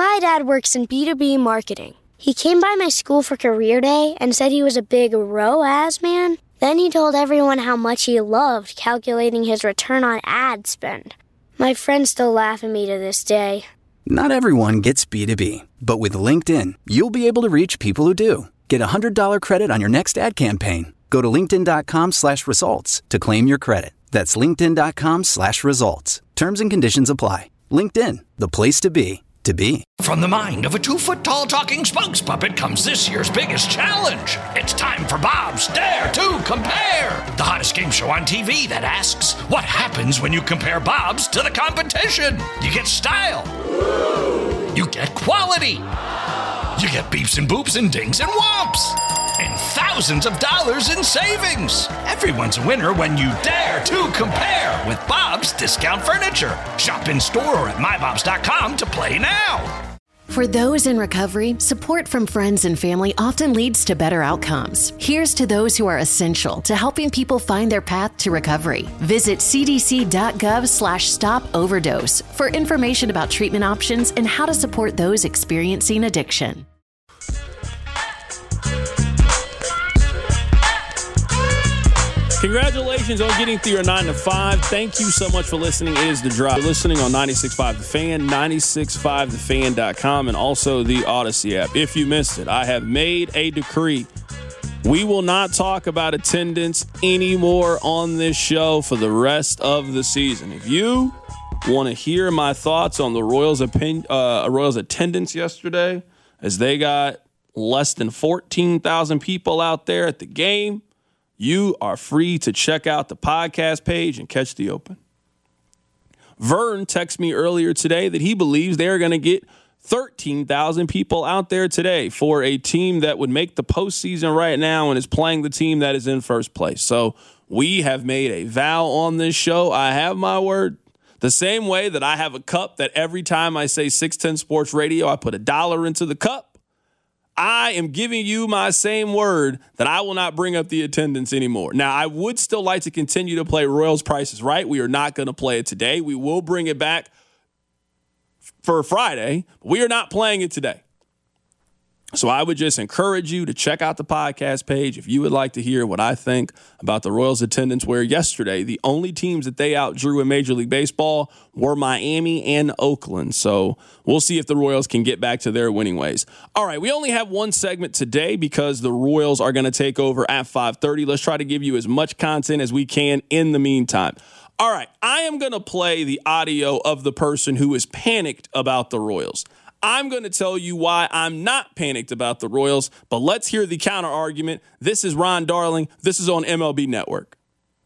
My dad works in B2B marketing. He came by my school for career day and said he was a big ROAS man. Then he told everyone how much he loved calculating his return on ad spend. My friends still laugh at me to this day. Not everyone gets B2B, but with LinkedIn, you'll be able to reach people who do. Get a $100 credit on your next ad campaign. Go to linkedin.com/results to claim your credit. That's linkedin.com/results. Terms and conditions apply. LinkedIn, the place to be. From the mind of a 2-foot-tall talking spokes puppet comes this year's biggest challenge. It's time for Bob's Dare to Compare, the hottest game show on TV that asks, what happens when you compare Bob's to the competition? You get style. You get quality. You get beeps and boops and dings and whomps. And thousands of dollars in savings. Everyone's a winner when you dare to compare with Bob's Discount Furniture. Shop in store or at mybobs.com to play now. For those in recovery, support from friends and family often leads to better outcomes. Here's to those who are essential to helping people find their path to recovery. Visit cdc.gov/stop-overdose for information about treatment options and how to support those experiencing addiction. Congratulations on getting through your 9 to 5. Thank you so much for listening. It is The Drive. You're listening on 96.5 The Fan, 965thefan.com, and also the Odyssey app. If you missed it, I have made a decree. We will not talk about attendance anymore on this show for the rest of the season. If you want to hear my thoughts on the Royals' attendance yesterday, as they got less than 14,000 people out there at the game, you are free to check out the podcast page and catch the open. Vern texted me earlier today that he believes they're going to get 13,000 people out there today for a team that would make the postseason right now and is playing the team that is in first place. So we have made a vow on this show. I have my word. The same way that I have a cup that every time I say 610 Sports Radio, I put $1 into the cup. I am giving you my same word that I will not bring up the attendance anymore. Now, I would still like to continue to play Royals Price is Right. We are not going to play it today. We will bring it back for Friday. But we are not playing it today. So I would just encourage you to check out the podcast page if you would like to hear what I think about the Royals' attendance, where yesterday the only teams that they outdrew in Major League Baseball were Miami and Oakland. So we'll see if the Royals can get back to their winning ways. All right, we only have one segment today because the Royals are going to take over at 5:30. Let's try to give you as much content as we can in the meantime. All right, I am going to play the audio of the person who is panicked about the Royals. I'm going to tell you why I'm not panicked about the Royals, but let's hear the counter argument. This is Ron Darling. This is on MLB Network.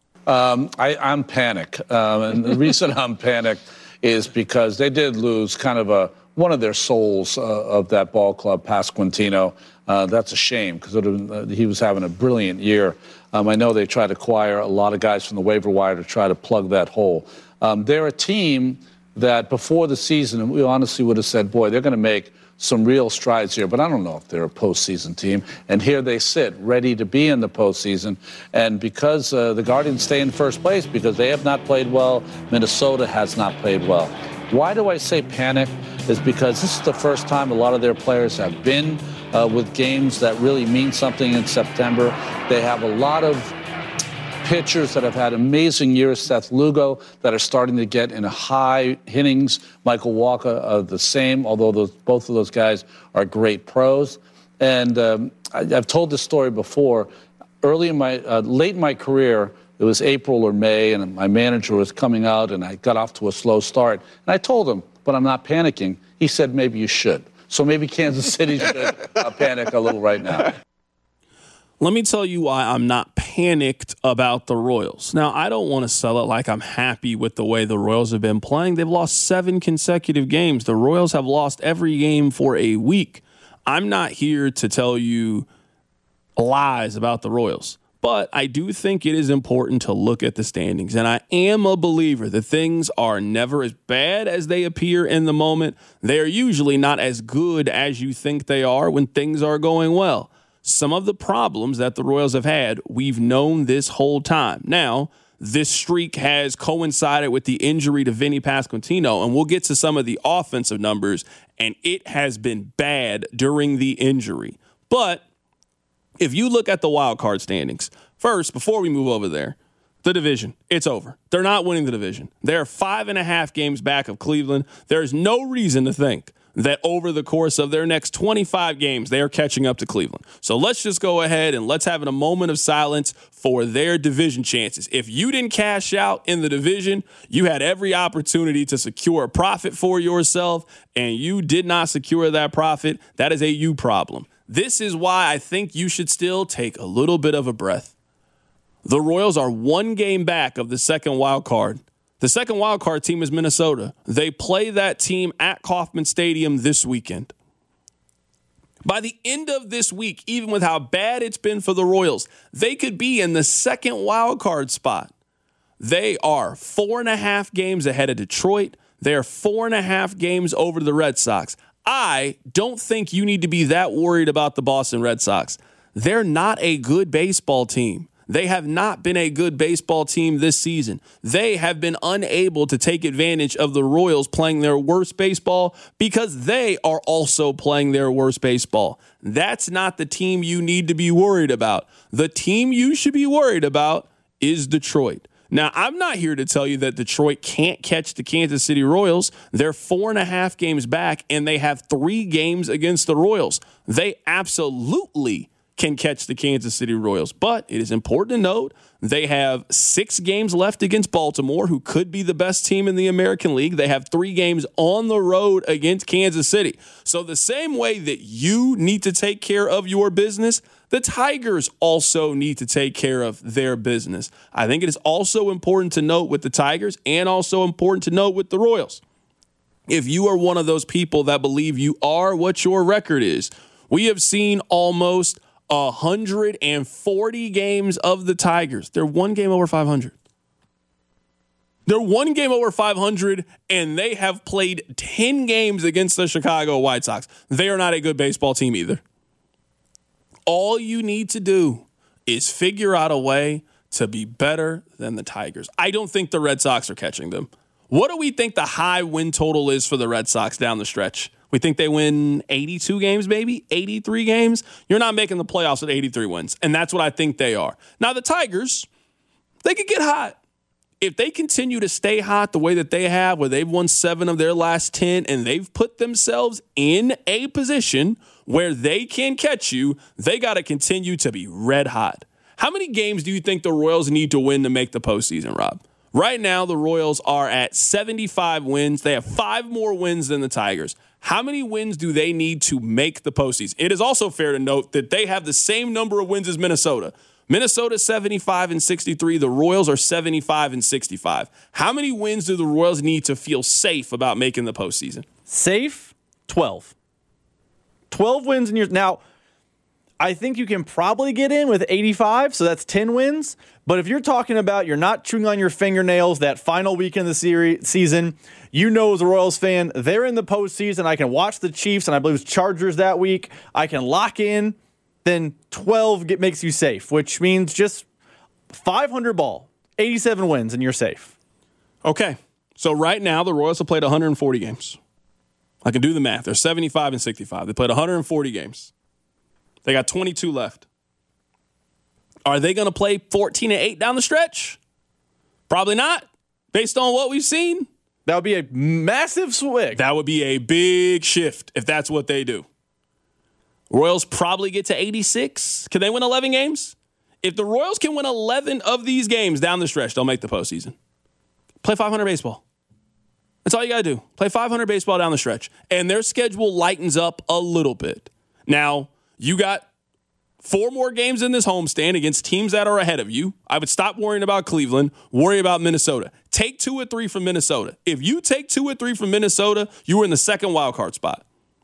I'm panicked. And the reason I'm panicked is because they did lose kind of one of their souls of that ball club, Pasquantino. That's a shame because he was having a brilliant year. I know they tried to acquire a lot of guys from the waiver wire to try to plug that hole. They're a team that before the season, we honestly would have said, boy, they're going to make some real strides here. But I don't know if they're a postseason team. And here they sit, ready to be in the postseason. And because the Guardians stay in first place, because they have not played well, Minnesota has not played well. Why do I say panic? Is because this is the first time a lot of their players have been with games that really mean something in September. They have a lot of pitchers that have had amazing years, Seth Lugo, that are starting to get in high innings. Michael Walker, the same, although both of those guys are great pros. And I've told this story before. Late in my career, it was April or May, and my manager was coming out, and I got off to a slow start. And I told him, but I'm not panicking. He said, maybe you should. So maybe Kansas City should panic a little right now. Let me tell you why I'm not panicked about the Royals. Now, I don't want to sell it like I'm happy with the way the Royals have been playing. They've lost 7 consecutive games. The Royals have lost every game for a week. I'm not here to tell you lies about the Royals, but I do think it is important to look at the standings. And I am a believer that things are never as bad as they appear in the moment. They are usually not as good as you think they are when things are going well. Some of the problems that the Royals have had, we've known this whole time. Now, this streak has coincided with the injury to Vinny Pasquantino, and we'll get to some of the offensive numbers, and it has been bad during the injury. But if you look at the wild card standings, first, before we move over there, the division, it's over. They're not winning the division. They're 5.5 games back of Cleveland. There's no reason to think that over the course of their next 25 games, they are catching up to Cleveland. So let's just go ahead and let's have a moment of silence for their division chances. If you didn't cash out in the division, you had every opportunity to secure a profit for yourself, and you did not secure that profit. That is a you problem. This is why I think you should still take a little bit of a breath. The Royals are 1 game back of the second wild card. The second wild card team is Minnesota. They play that team at Kauffman Stadium this weekend. By the end of this week, even with how bad it's been for the Royals, they could be in the second wild card spot. They are 4.5 games ahead of Detroit. They are 4.5 games over the Red Sox. I don't think you need to be that worried about the Boston Red Sox. They're not a good baseball team. They have not been a good baseball team this season. They have been unable to take advantage of the Royals playing their worst baseball because they are also playing their worst baseball. That's not the team you need to be worried about. The team you should be worried about is Detroit. Now, I'm not here to tell you that Detroit can't catch the Kansas City Royals. They're 4.5 games back, and they have 3 games against the Royals. They absolutely can catch the Kansas City Royals. But it is important to note they have 6 games left against Baltimore, who could be the best team in the American League. They have 3 games on the road against Kansas City. So the same way that you need to take care of your business, the Tigers also need to take care of their business. I think it is also important to note with the Tigers and also important to note with the Royals. If you are one of those people that believe you are what your record is, we have seen almost 140 games of the Tigers. They're 1 game over 500. They're 1 game over 500, and they have played 10 games against the Chicago White Sox. They are not a good baseball team either. All you need to do is figure out a way to be better than the Tigers. I don't think the Red Sox are catching them. What do we think the high win total is for the Red Sox down the stretch? We think they win 82 games, maybe 83 games. You're not making the playoffs at 83 wins, and that's what I think they are. Now, the Tigers, they could get hot. If they continue to stay hot the way that they have, where they've won 7 of their last 10, and they've put themselves in a position where they can catch you, they got to continue to be red hot. How many games do you think the Royals need to win to make the postseason, Rob? Right now, the Royals are at 75 wins. They have 5 more wins than the Tigers. How many wins do they need to make the postseason? It is also fair to note that they have the same number of wins as Minnesota. Minnesota 75 and 63. The Royals are 75 and 65. How many wins do the Royals need to feel safe about making the postseason? Safe? 12. 12 wins in your... Now, I think you can probably get in with 85, so that's 10 wins. But if you're talking about you're not chewing on your fingernails that final weekend of the season, you know as a Royals fan, they're in the postseason. I can watch the Chiefs, and I believe it's Chargers that week. I can lock in. Then 12 makes you safe, which means just 500 ball, 87 wins, and you're safe. Okay, so right now the Royals have played 140 games. I can do the math. They're 75 and 65. They played 140 games. They got 22 left. Are they going to play 14 and 8 down the stretch? Probably not, based on what we've seen. That would be a massive swing. That would be a big shift if that's what they do. Royals probably get to 86. Can they win 11 games? If the Royals can win 11 of these games down the stretch, they'll make the postseason. Play 500 baseball. That's all you got to do. Play 500 baseball down the stretch. And their schedule lightens up a little bit. Now, you got 4 more games in this homestand against teams that are ahead of you. I would stop worrying about Cleveland, worry about Minnesota. Take 2 or 3 from Minnesota. If you take 2 or 3 from Minnesota, you are in the second wild card spot.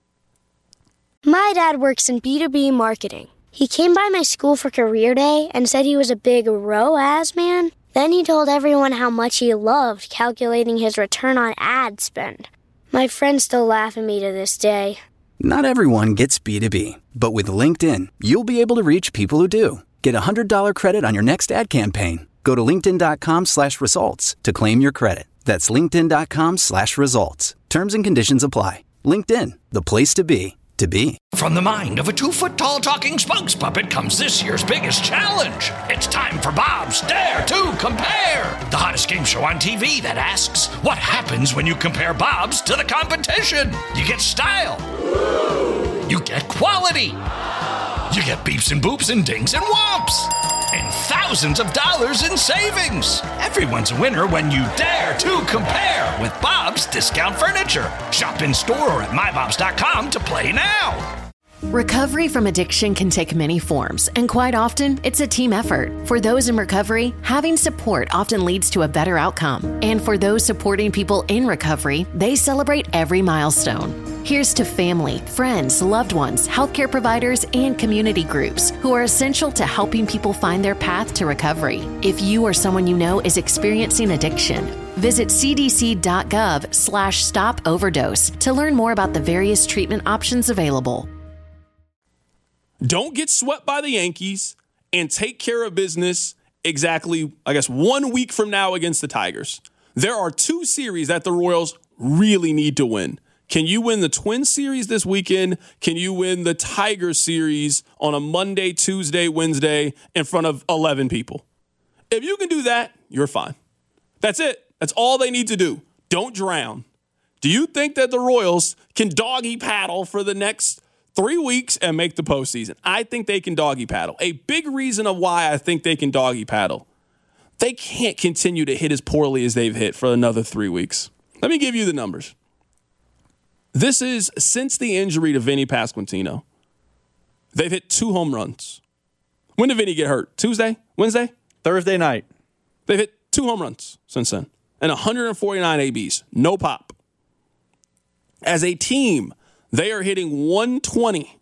My dad works in B2B marketing. He came by my school for career day and said he was a big ROAS man. Then he told everyone how much he loved calculating his return on ad spend. My friends still laugh at me to this day. Not everyone gets B2B, but with LinkedIn, you'll be able to reach people who do. Get $100 credit on your next ad campaign. Go to linkedin.com/results to claim your credit. That's linkedin.com/results. Terms and conditions apply. LinkedIn, the place to be, to be. From the mind of a 2-foot-tall talking spokes puppet comes this year's biggest challenge. It's time for Bob's Dare to Compare, the hottest game show on TV that asks, what happens when you compare Bob's to the competition? You get style. You get quality. You get beeps and boops and dings and whomps. And thousands of dollars in savings. Everyone's a winner when you dare to compare with Bob's Discount Furniture. Shop in store or at mybobs.com to play now. Recovery from addiction can take many forms, and quite often, it's a team effort. For those in recovery, having support often leads to a better outcome. And for those supporting people in recovery, they celebrate every milestone. Here's to family, friends, loved ones, healthcare providers, and community groups who are essential to helping people find their path to recovery. If you or someone you know is experiencing addiction, visit cdc.gov/stop-overdose to learn more about the various treatment options available. Don't get swept by the Yankees and take care of business exactly, 1 week from now against the Tigers. There are 2 series that the Royals really need to win. Can you win the Twins series this weekend? Can you win the Tigers series on a Monday, Tuesday, Wednesday in front of 11 people? If you can do that, you're fine. That's it. That's all they need to do. Don't drown. Do you think that the Royals can doggy paddle for the next 3 weeks and make the postseason? I think they can doggy paddle. A big reason of why I think they can doggy paddle, they can't continue to hit as poorly as they've hit for another 3 weeks. Let me give you the numbers. This is since the injury to Vinny Pasquantino. They've hit 2 home runs. When did Vinny get hurt? Tuesday? Wednesday? Thursday night. They've hit 2 home runs since then and 149 ABs. No pop. As a team, they are hitting 120.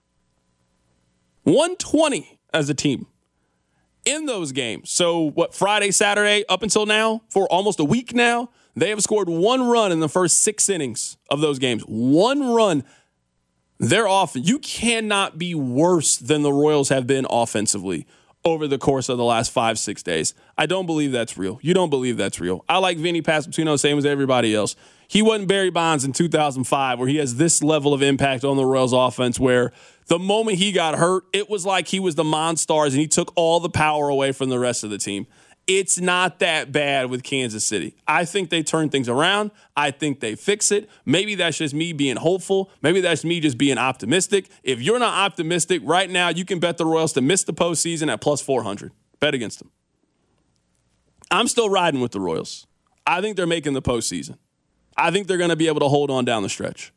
120 as a team in those games. So Friday, Saturday, up until now, for almost a week now, they have scored 1 run in the first 6 innings of those games. 1 run. They're off. You cannot be worse than the Royals have been offensively over the course of the last 5-6 days. I don't believe that's real. You don't believe that's real. I like Vinny Pasquantino, same as everybody else. He wasn't Barry Bonds in 2005, where he has this level of impact on the Royals offense, where the moment he got hurt, it was like he was the Monstars and he took all the power away from the rest of the team. It's not that bad with Kansas City. I think they turn things around. I think they fix it. Maybe that's just me being hopeful. Maybe that's me just being optimistic. If you're not optimistic right now, you can bet the Royals to miss the postseason at plus 400. Bet against them. I'm still riding with the Royals. I think they're making the postseason. I think they're going to be able to hold on down the stretch.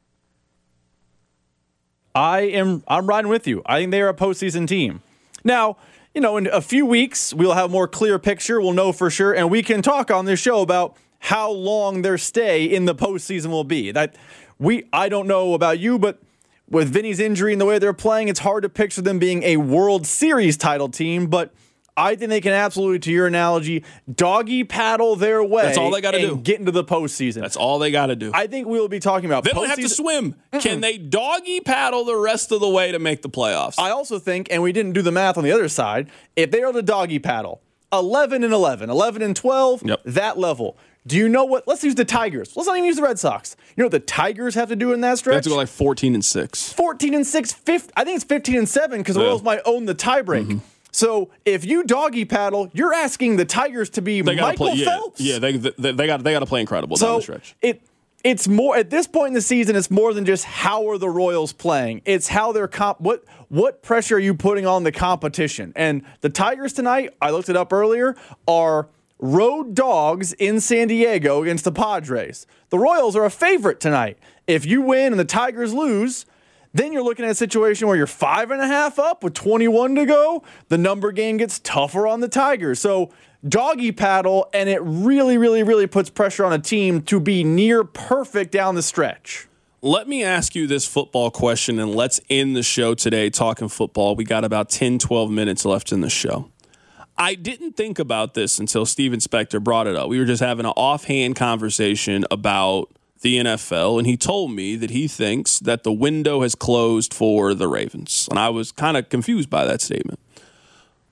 I'm riding with you. I think they're a postseason team. Now, in a few weeks, we'll have a more clear picture. We'll know for sure, and we can talk on this show about how long their stay in the postseason will be. I don't know about you, but with Vinny's injury and the way they're playing, it's hard to picture them being a World Series title team, but I think they can absolutely, to your analogy, doggy paddle their way. That's all they got to do. Get into the postseason. That's all they got to do. I think we'll be talking about they don't have to swim. Mm-mm. Can they doggy paddle the rest of the way to make the playoffs? I also think, and we didn't do the math on the other side, if they are to doggy paddle 11-11, 11-12, yep, that level. Do you know what? Let's use the Tigers. Let's not even use the Red Sox. You know what the Tigers have to do in that stretch? They have to go like 14-6. 14-6. I think it's 15-7 because the Royals might own the tiebreak. Mm-hmm. So if you doggy paddle, you're asking the Tigers to be Michael Phelps. Yeah, they got to play incredible down the stretch. It's more at this point in the season. It's more than just how are the Royals playing. It's how they're what pressure are you putting on the competition? And the Tigers tonight, I looked it up earlier, are road dogs in San Diego against the Padres. The Royals are a favorite tonight. If you win and the Tigers lose, then you're looking at a situation where you're 5.5 up with 21 to go. The number game gets tougher on the Tigers. So doggy paddle, and it really, really, really puts pressure on a team to be near perfect down the stretch. Let me ask you this football question, and let's end the show today talking football. We got about 10, 12 minutes left in the show. I didn't think about this until Steven Spector brought it up. We were just having an offhand conversation about the NFL, and he told me that he thinks that the window has closed for the Ravens. And I was kind of confused by that statement.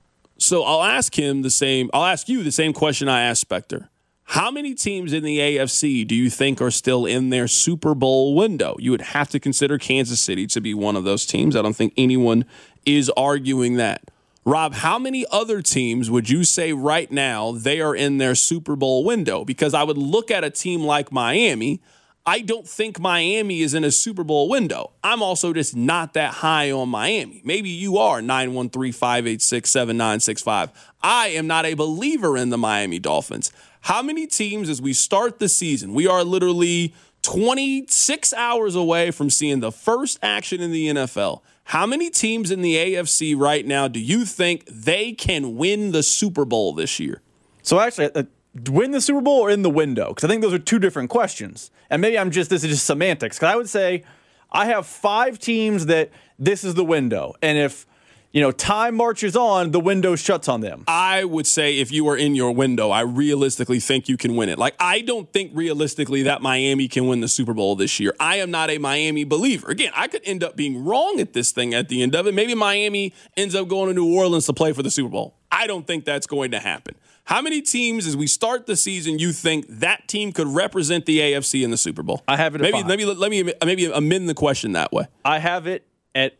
So I'll ask you the same question I asked Spectre. How many teams in the AFC do you think are still in their Super Bowl window? You would have to consider Kansas City to be one of those teams. I don't think anyone is arguing that. Rob, how many other teams would you say right now they are in their Super Bowl window? Because I would look at a team like Miami. I don't think Miami is in a Super Bowl window. I'm also just not that high on Miami. Maybe you are, 913-586-7965. I am not a believer in the Miami Dolphins. How many teams, as we start the season, we are literally 26 hours away from seeing the first action in the NFL. How many teams in the AFC right now do you think they can win the Super Bowl this year? So actually, win the Super Bowl or in the window? Because I think those are two different questions. And maybe this is just semantics. Because I would say I have 5 teams that this is the window. And if time marches on, the window shuts on them. I would say if you are in your window, I realistically think you can win it. Like, I don't think realistically that Miami can win the Super Bowl this year. I am not a Miami believer. Again, I could end up being wrong at this thing at the end of it. Maybe Miami ends up going to New Orleans to play for the Super Bowl. I don't think that's going to happen. How many teams, as we start the season, you think that team could represent the AFC in the Super Bowl? I have it at 5. Let me amend the question that way. I have it at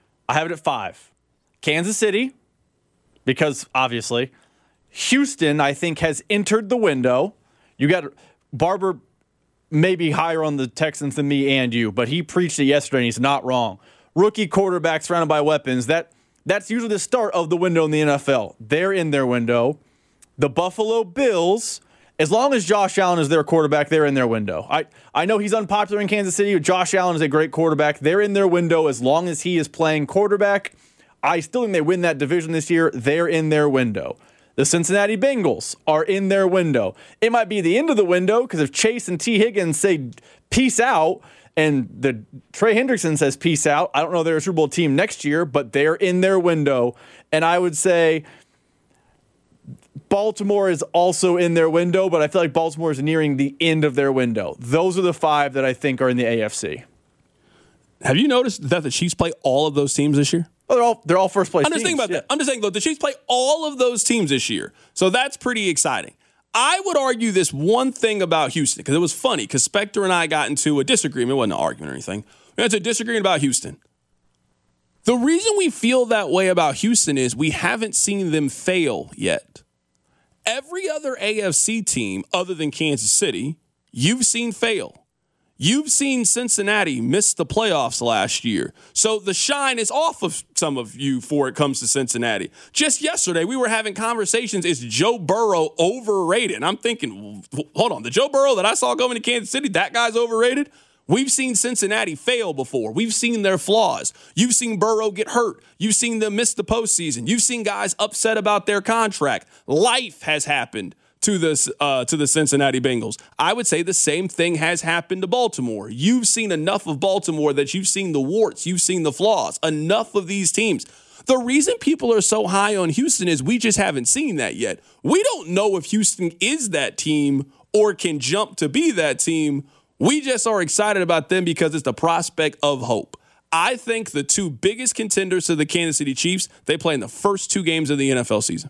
5. Kansas City, because obviously. Houston, I think, has entered the window. You got Barber maybe higher on the Texans than me and you, but he preached it yesterday and he's not wrong. Rookie quarterback surrounded by weapons. That's usually the start of the window in the NFL. They're in their window. The Buffalo Bills, as long as Josh Allen is their quarterback, they're in their window. I know he's unpopular in Kansas City. Josh Allen is a great quarterback. They're in their window as long as he is playing quarterback. I still think they win that division this year. They're in their window. The Cincinnati Bengals are in their window. It might be the end of the window because if Chase and T. Higgins say peace out and the Trey Hendrickson says peace out, I don't know they're a Super Bowl team next year, but they're in their window. And I would say Baltimore is also in their window, but I feel like Baltimore is nearing the end of their window. Those are the 5 that I think are in the AFC. Have you noticed that the Chiefs play all of those teams this year? Oh, they're all first place teams. I'm just thinking about that. I'm just saying, look, the Chiefs play all of those teams this year. So that's pretty exciting. I would argue this one thing about Houston, because it was funny, because Spectre and I got into a disagreement. It wasn't an argument or anything. We got into a disagreement about Houston. The reason we feel that way about Houston is we haven't seen them fail yet. Every other AFC team other than Kansas City, you've seen fail. You've seen Cincinnati miss the playoffs last year. So the shine is off of some of you before it comes to Cincinnati. Just yesterday, we were having conversations. Is Joe Burrow overrated? And I'm thinking, hold on. The Joe Burrow that I saw going to Kansas City, that guy's overrated? We've seen Cincinnati fail before. We've seen their flaws. You've seen Burrow get hurt. You've seen them miss the postseason. You've seen guys upset about their contract. Life has happened to the Cincinnati Bengals. I would say the same thing has happened to Baltimore. You've seen enough of Baltimore that you've seen the warts, you've seen the flaws. Enough of these teams. The reason people are so high on Houston is we just haven't seen that yet. We don't know if Houston is that team or can jump to be that team. We just are excited about them because it's the prospect of hope. I think the 2 biggest contenders to the Kansas City Chiefs, they play in the first 2 games of the NFL season.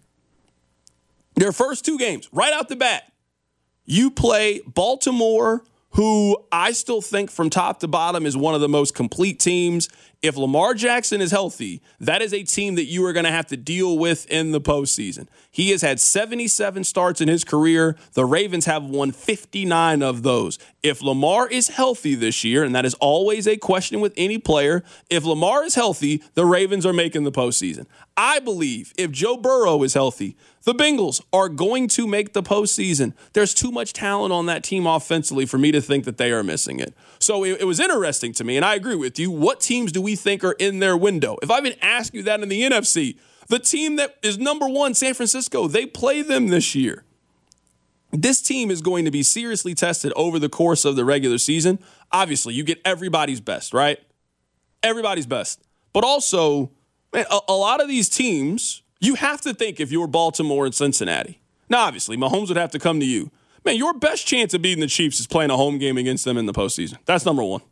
Their first 2 games, right out the bat, you play Baltimore, who I still think from top to bottom is one of the most complete teams. If Lamar Jackson is healthy, that is a team that you are going to have to deal with in the postseason. He has had 77 starts in his career. The Ravens have won 59 of those. If Lamar is healthy this year, and that is always a question with any player, if Lamar is healthy, the Ravens are making the postseason. I believe if Joe Burrow is healthy, the Bengals are going to make the postseason. There's too much talent on that team offensively for me to think that they are missing it. So it was interesting to me, and I agree with you. What teams do we think are in their window? If I even ask you that in the NFC, the team that is number 1, San Francisco, they play them this year. This team is going to be seriously tested over the course of the regular season. Obviously, you get everybody's best, right? Everybody's best. But also, man, a lot of these teams, you have to think if you're Baltimore and Cincinnati. Now, obviously, Mahomes would have to come to you. Man, your best chance of beating the Chiefs is playing a home game against them in the postseason. That's number 1.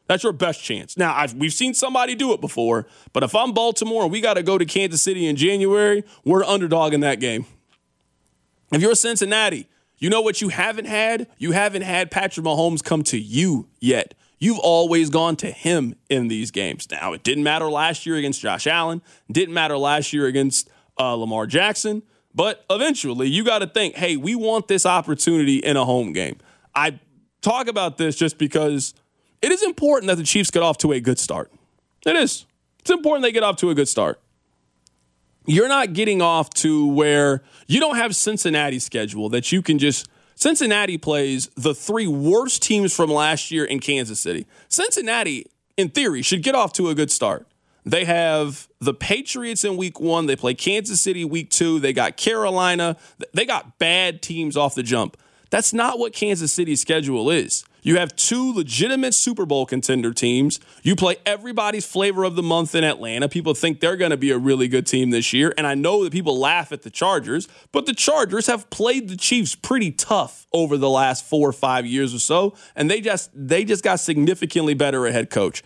That's your best chance. Now, we've seen somebody do it before, but if I'm Baltimore and we got to go to Kansas City in January, we're the underdog in that game. If you're Cincinnati, you know what you haven't had? You haven't had Patrick Mahomes come to you yet. You've always gone to him in these games. Now, it didn't matter last year against Josh Allen. Didn't matter last year against Lamar Jackson. But eventually, you got to think, hey, we want this opportunity in a home game. I talk about this just because it is important that the Chiefs get off to a good start. It is. It's important they get off to a good start. You're not getting off to where you don't have Cincinnati's schedule that you can just – Cincinnati plays the 3 worst teams from last year in Kansas City. Cincinnati, in theory, should get off to a good start. They have the Patriots in week 1. They play Kansas City week 2. They got Carolina. They got bad teams off the jump. That's not what Kansas City's schedule is. You have 2 legitimate Super Bowl contender teams. You play everybody's flavor of the month in Atlanta. People think they're going to be a really good team this year. And I know that people laugh at the Chargers, but the Chargers have played the Chiefs pretty tough over the last 4 or 5 years or so. And they just got significantly better at head coach.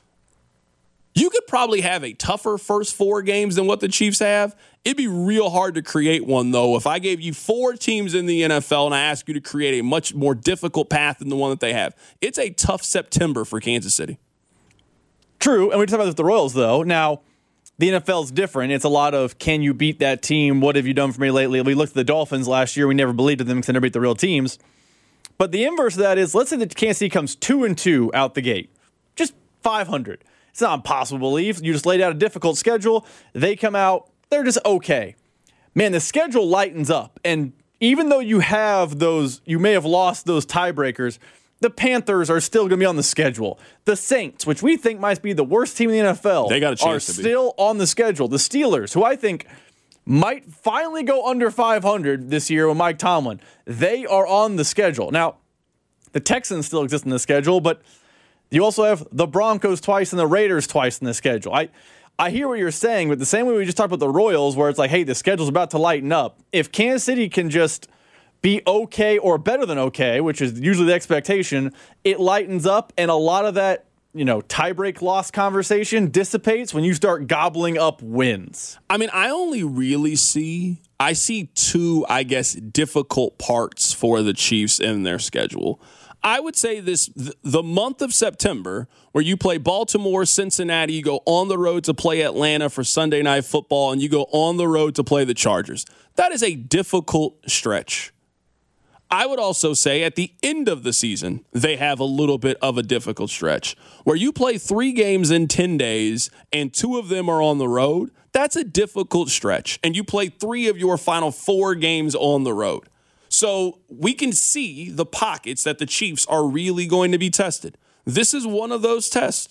You could probably have a tougher first 4 games than what the Chiefs have. It'd be real hard to create one, though, if I gave you 4 teams in the NFL and I asked you to create a much more difficult path than the one that they have. It's a tough September for Kansas City. True, and we talk about this with the Royals, though. Now, the NFL is different. It's a lot of, can you beat that team? What have you done for me lately? We looked at the Dolphins last year. We never believed in them because they never beat the real teams. But the inverse of that is, let's say that Kansas City comes 2-2 out the gate. Just 500. It's not impossible to believe. You just laid out a difficult schedule. They come out, they're just okay. Man, the schedule lightens up. And even though you have those, you may have lost those tiebreakers, the Panthers are still going to be on the schedule. The Saints, which we think might be the worst team in the NFL, they got a chance are still on the schedule. The Steelers, who I think might finally go under 500 this year with Mike Tomlin, they are on the schedule. Now, the Texans still exist in the schedule, but you also have the Broncos twice and the Raiders twice in the schedule. I hear what you're saying, but the same way we just talked about the Royals, where it's like, hey, the schedule's about to lighten up. If Kansas City can just be okay or better than okay, which is usually the expectation, it lightens up, and a lot of that, tiebreak loss conversation dissipates when you start gobbling up wins. I mean, I only really see 2, difficult parts for the Chiefs in their schedule. I would say the month of September, where you play Baltimore, Cincinnati, you go on the road to play Atlanta for Sunday Night Football, and you go on the road to play the Chargers. That is a difficult stretch. I would also say at the end of the season, they have a little bit of a difficult stretch. Where you play 3 games in 10 days, and 2 of them are on the road, that's a difficult stretch. And you play 3 of your final 4 games on the road. So we can see the pockets that the Chiefs are really going to be tested. This is one of those tests.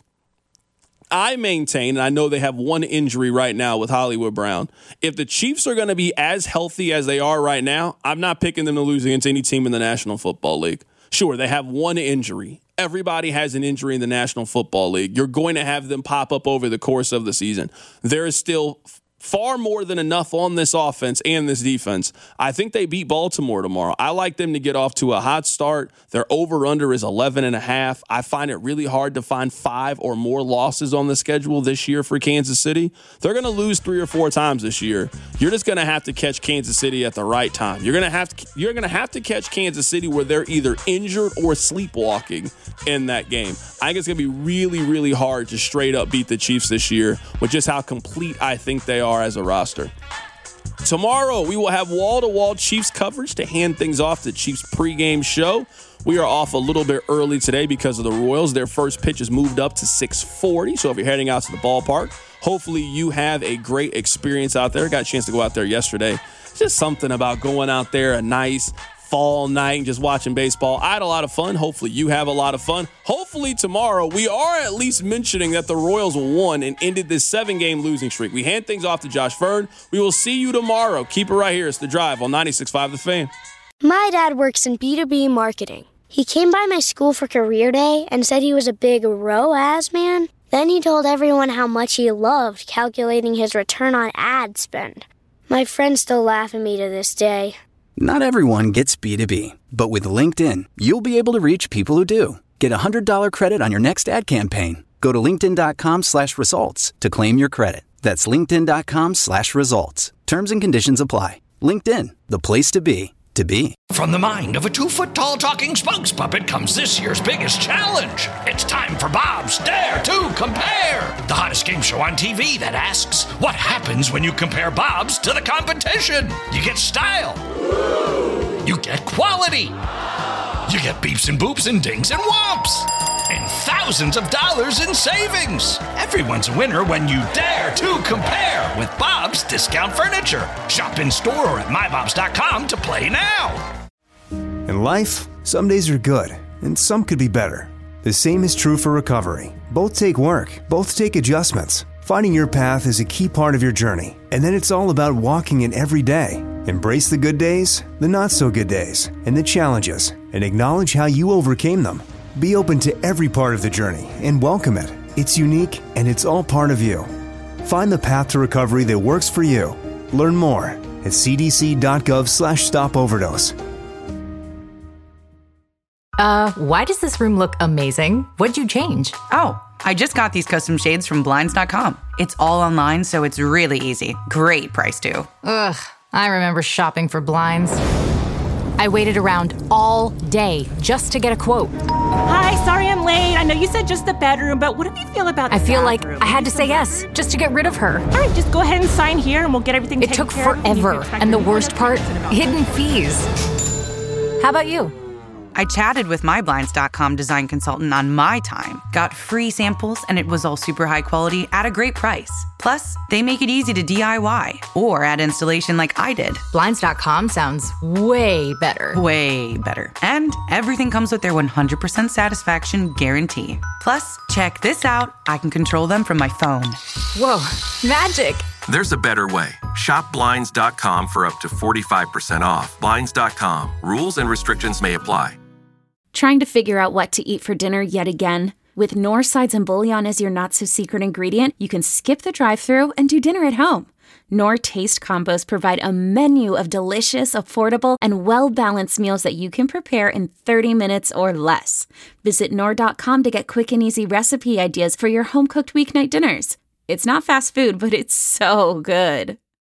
I maintain, and I know they have 1 injury right now with Hollywood Brown. If the Chiefs are going to be as healthy as they are right now, I'm not picking them to lose against any team in the National Football League. Sure, they have 1 injury. Everybody has an injury in the National Football League. You're going to have them pop up over the course of the season. There is still far more than enough on this offense and this defense. I think they beat Baltimore tomorrow. I like them to get off to a hot start. Their over-under is 11.5. I find it really hard to find 5 or more losses on the schedule this year for Kansas City. They're going to lose 3 or 4 times this year. You're just going to have to catch Kansas City at the right time. You're going to have to catch Kansas City where they're either injured or sleepwalking in that game. I think it's going to be really, really hard to straight up beat the Chiefs this year with just how complete I think they are as a roster. Tomorrow, we will have wall-to-wall Chiefs coverage to hand things off the Chiefs pregame show. We are off a little bit early today because of the Royals. Their first pitch is moved up to 6:40, so if you're heading out to the ballpark, hopefully you have a great experience out there. Got a chance to go out there yesterday. It's just something about going out there a nice fall night and just watching baseball. I had a lot of fun. Hopefully you have a lot of fun. Hopefully tomorrow we are at least mentioning that the Royals won and ended this 7-game losing streak. We hand things off to Josh Fern. We will see you tomorrow. Keep it right here. It's The Drive on 96.5 The Fan. My dad works in B2B marketing. He came by my school for career day and said he was a big ROAS man. Then he told everyone how much he loved calculating his return on ad spend. My friends still laugh at me to this day. Not everyone gets B2B, but with LinkedIn, you'll be able to reach people who do. Get a $100 credit on your next ad campaign. Go to linkedin.com/results to claim your credit. That's linkedin.com/results. Terms and conditions apply. LinkedIn, the place to be, to be. From the mind of a 2-foot-tall talking Spunks puppet comes this year's biggest challenge. It's time for Bob's Dare to Compare, the hottest game show on TV that asks, what happens when you compare Bob's to the competition? You get style. You get quality. You get beeps and boops and dings and whomps. And thousands of dollars in savings. Everyone's a winner when you dare to compare with Bob's Discount Furniture. Shop in store or at mybobs.com to play now. In life, some days are good, and some could be better. The same is true for recovery. Both take work, both take adjustments. Finding your path is a key part of your journey, and then it's all about walking it every day. Embrace the good days, the not-so-good days, and the challenges, and acknowledge how you overcame them. Be open to every part of the journey and welcome it. It's unique, and it's all part of you. Find the path to recovery that works for you. Learn more at cdc.gov/stopoverdose. Why does this room look amazing? What'd you change? Oh, I just got these custom shades from Blinds.com. It's all online, so it's really easy. Great price, too. Ugh, I remember shopping for blinds. I waited around all day just to get a quote. Hi, sorry I'm late. I know you said just the bedroom, but what do you feel about the I feel bathroom? like I had to say yes just to get rid of her. All right, just go ahead and sign here and we'll get everything It taken took care of. forever, and the worst part, hidden fees. How about you? I chatted with my Blinds.com design consultant on my time, got free samples, and it was all super high quality at a great price. Plus, they make it easy to DIY or add installation like I did. Blinds.com sounds way better. Way better. And everything comes with their 100% satisfaction guarantee. Plus, check this out. I can control them from my phone. Whoa, magic. There's a better way. Shop Blinds.com for up to 45% off. Blinds.com. Rules and restrictions may apply. Trying to figure out what to eat for dinner yet again? With Knorr sides and bouillon as your not-so-secret ingredient, you can skip the drive-thru and do dinner at home. Knorr Taste Combos provide a menu of delicious, affordable, and well-balanced meals that you can prepare in 30 minutes or less. Visit Knorr.com to get quick and easy recipe ideas for your home-cooked weeknight dinners. It's not fast food, but it's so good.